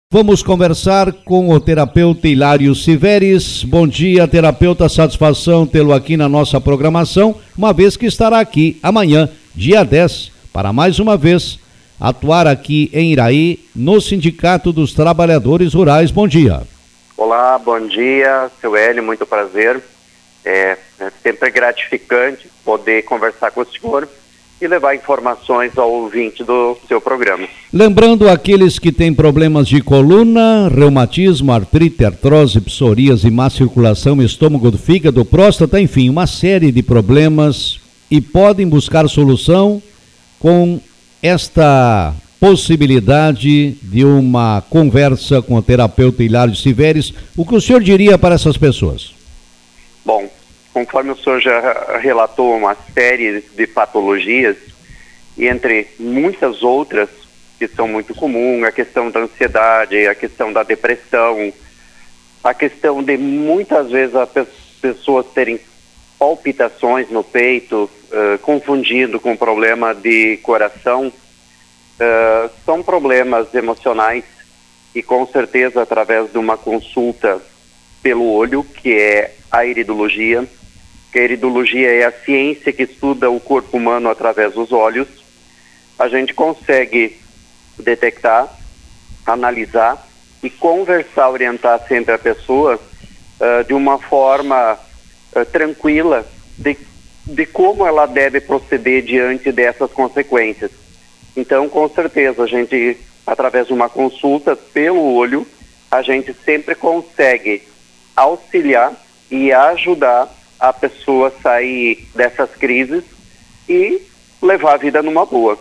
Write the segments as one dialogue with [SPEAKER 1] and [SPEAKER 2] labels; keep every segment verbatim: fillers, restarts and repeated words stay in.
[SPEAKER 1] Vamos conversar com o terapeuta Hilário Siveres. Bom dia, terapeuta, satisfação tê-lo aqui na nossa programação, uma vez que estará aqui amanhã, dia dez, para mais uma vez atuar aqui em Iraí, no Sindicato dos Trabalhadores Rurais. Bom dia.
[SPEAKER 2] Olá, bom dia, seu Hélio, muito prazer. É, é sempre gratificante poder conversar com o senhor e levar informações ao ouvinte do seu programa.
[SPEAKER 1] Lembrando aqueles que têm problemas de coluna, reumatismo, artrite, artrose, psoríase, má circulação, estômago, do fígado, próstata, enfim, uma série de problemas, e podem buscar solução com esta possibilidade de uma conversa com o terapeuta Hilário Siveres. O que o senhor diria para essas pessoas?
[SPEAKER 2] Bom, conforme o senhor já relatou uma série de patologias, e entre muitas outras que são muito comuns, a questão da ansiedade, a questão da depressão, a questão de muitas vezes as pessoas terem palpitações no peito, uh, confundindo com problema de coração, uh, são problemas emocionais e com certeza através de uma consulta pelo olho, que é a iridologia, que a iridologia é a ciência que estuda o corpo humano através dos olhos, a gente consegue detectar, analisar e conversar, orientar sempre a pessoa uh, de uma forma uh, tranquila de, de como ela deve proceder diante dessas consequências. Então, com certeza, a gente, através de uma consulta pelo olho, a gente sempre consegue auxiliar e ajudar a pessoa a sair dessas crises e levar a vida numa boa.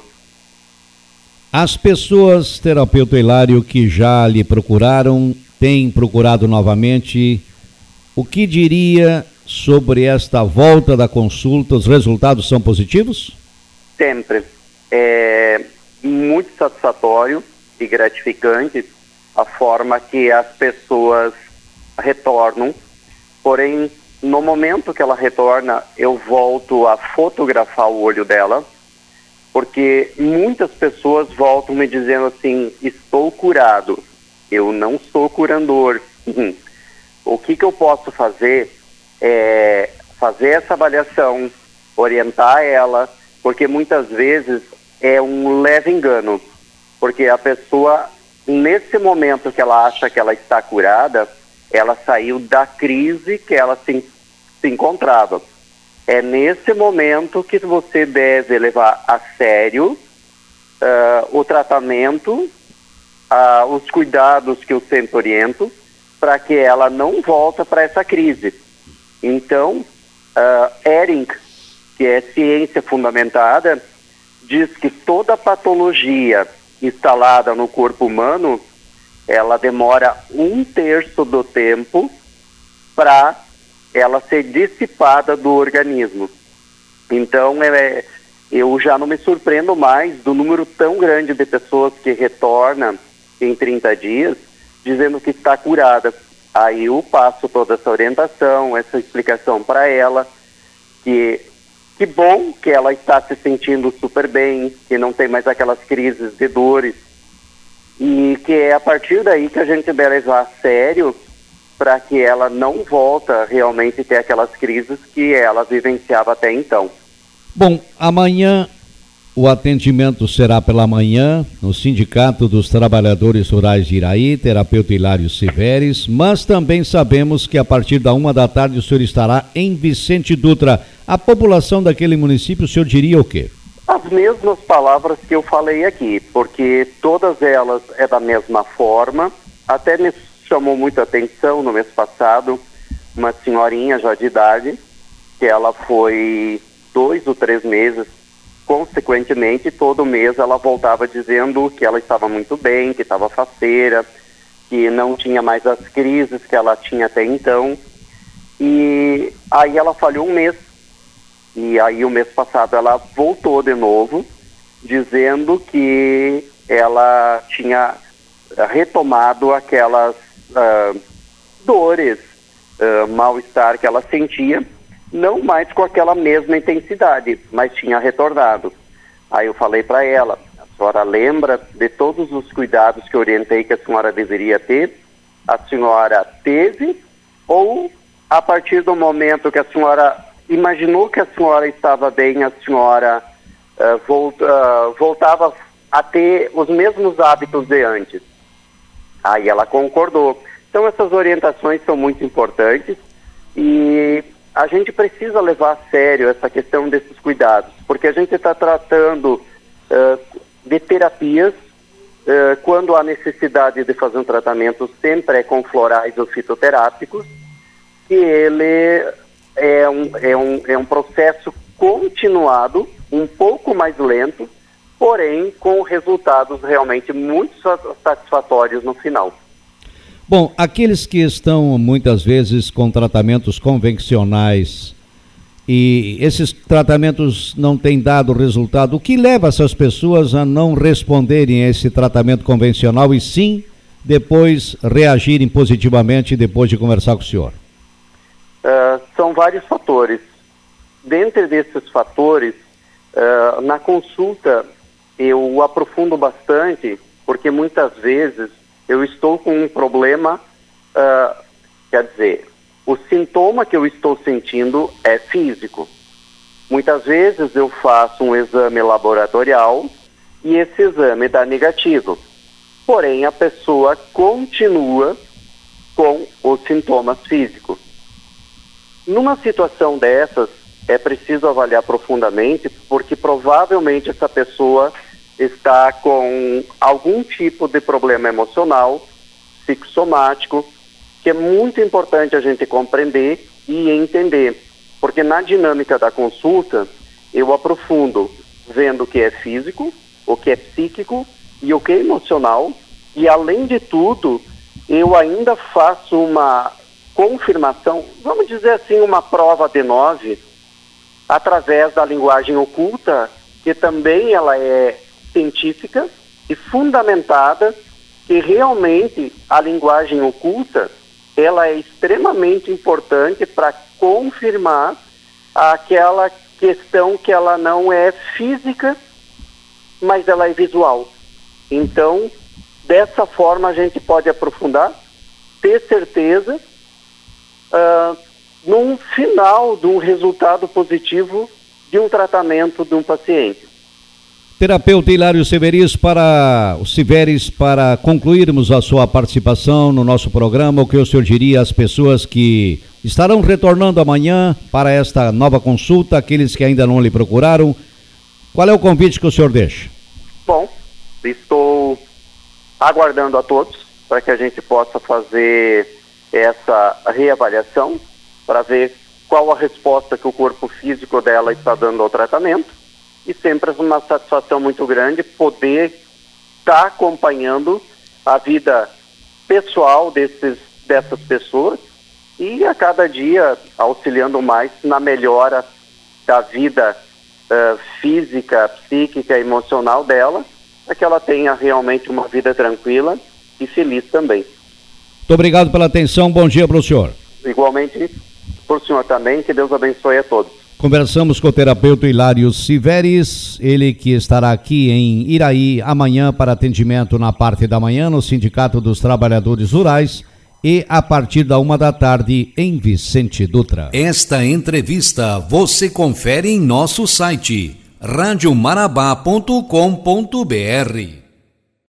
[SPEAKER 1] As pessoas, terapeuta Hilário, que já lhe procuraram, têm procurado novamente, o que diria sobre esta volta da consulta? Os resultados são positivos?
[SPEAKER 2] Sempre. É muito satisfatório e gratificante a forma que as pessoas retornam, porém, no momento que ela retorna, eu volto a fotografar o olho dela, porque muitas pessoas voltam me dizendo assim, estou curado, eu não sou curandor. O que que eu posso fazer é fazer essa avaliação, orientar ela, porque muitas vezes é um leve engano, porque a pessoa, nesse momento que ela acha que ela está curada, ela saiu da crise que ela se, se encontrava. É nesse momento que você deve levar a sério uh, o tratamento, uh, os cuidados que eu sempre oriento, para que ela não volte para essa crise. Então, uh, Ehring, que é ciência fundamentada, diz que toda patologia instalada no corpo humano, ela demora um terço do tempo para ela ser dissipada do organismo. Então, é, eu já não me surpreendo mais do número tão grande de pessoas que retornam em trinta dias, dizendo que está curada. Aí eu passo toda essa orientação, essa explicação para ela, que que bom que ela está se sentindo super bem, que não tem mais aquelas crises de dores, e que é a partir daí que a gente deve levar a sério para que ela não volta realmente a ter aquelas crises que ela vivenciava até então.
[SPEAKER 1] Bom, amanhã o atendimento será pela manhã no Sindicato dos Trabalhadores Rurais de Iraí, terapeuta Hilário Siveres, mas também sabemos que a partir da uma da tarde o senhor estará em Vicente Dutra. A população daquele município, o senhor diria o quê?
[SPEAKER 2] As mesmas palavras que eu falei aqui, porque todas elas é da mesma forma. Até me chamou muita atenção no mês passado uma senhorinha já de idade, que ela foi dois ou três meses, consequentemente todo mês ela voltava dizendo que ela estava muito bem, que estava faceira, que não tinha mais as crises que ela tinha até então, e aí ela falhou um mês, e aí o mês passado ela voltou de novo, dizendo que ela tinha retomado aquelas uh, dores, uh, mal-estar que ela sentia, não mais com aquela mesma intensidade, mas tinha retornado. Aí eu falei para ela, A senhora lembra de todos os cuidados que eu orientei que a senhora deveria ter? A senhora teve? Ou a partir do momento que a senhora imaginou que a senhora estava bem, a senhora uh, volt, uh, voltava a ter os mesmos hábitos de antes? Aí ela concordou. Então essas orientações são muito importantes e a gente precisa levar a sério essa questão desses cuidados, porque a gente está tratando uh, de terapias, uh, quando há necessidade de fazer um tratamento sempre é com florais ou fitoterápicos, que ele é um, é um, é um processo continuado, um pouco mais lento, porém com resultados realmente muito satisfatórios no final.
[SPEAKER 1] Bom, aqueles que estão muitas vezes com tratamentos convencionais e esses tratamentos não têm dado resultado, o que leva essas pessoas a não responderem a esse tratamento convencional e sim depois reagirem positivamente depois de conversar com o senhor?
[SPEAKER 2] Uh, são vários fatores. Dentre desses fatores, uh, na consulta eu aprofundo bastante, porque muitas vezes eu estou com um problema, uh, quer dizer, o sintoma que eu estou sentindo é físico. Muitas vezes eu faço um exame laboratorial e esse exame dá negativo. Porém, a pessoa continua com os sintomas físicos. Numa situação dessas, é preciso avaliar profundamente, porque provavelmente essa pessoa está com algum tipo de problema emocional, psicossomático, que é muito importante a gente compreender e entender, porque na dinâmica da consulta eu aprofundo vendo o que é físico, o que é psíquico e o que é emocional, e além de tudo eu ainda faço uma confirmação, vamos dizer assim, uma prova D nove, através da linguagem oculta, que também ela é científica e fundamentada, que realmente a linguagem oculta ela é extremamente importante para confirmar aquela questão que ela não é física, mas ela é visual. Então, dessa forma a gente pode aprofundar, ter certeza uh, num final de um resultado positivo de um tratamento de um paciente.
[SPEAKER 1] Terapeuta Hilário Severis, para o Severis, para concluirmos a sua participação no nosso programa, o que o senhor diria às pessoas que estarão retornando amanhã para esta nova consulta, aqueles que ainda não lhe procuraram, qual é o convite que o senhor deixa?
[SPEAKER 2] Bom, estou aguardando a todos para que a gente possa fazer essa reavaliação, para ver qual a resposta que o corpo físico dela está dando ao tratamento. E sempre é uma satisfação muito grande poder estar tá acompanhando a vida pessoal desses, dessas pessoas e a cada dia auxiliando mais na melhora da vida uh, física, psíquica, emocional dela, para que ela tenha realmente uma vida tranquila e feliz também.
[SPEAKER 1] Muito obrigado pela atenção, bom dia para o senhor.
[SPEAKER 2] Igualmente para o senhor também, que Deus abençoe a todos.
[SPEAKER 1] Conversamos com o terapeuta Hilário Severis, ele que estará aqui em Iraí amanhã para atendimento na parte da manhã no Sindicato dos Trabalhadores Rurais e a partir da uma da tarde em Vicente Dutra.
[SPEAKER 3] Esta entrevista você confere em nosso site rádio marabá ponto com ponto br.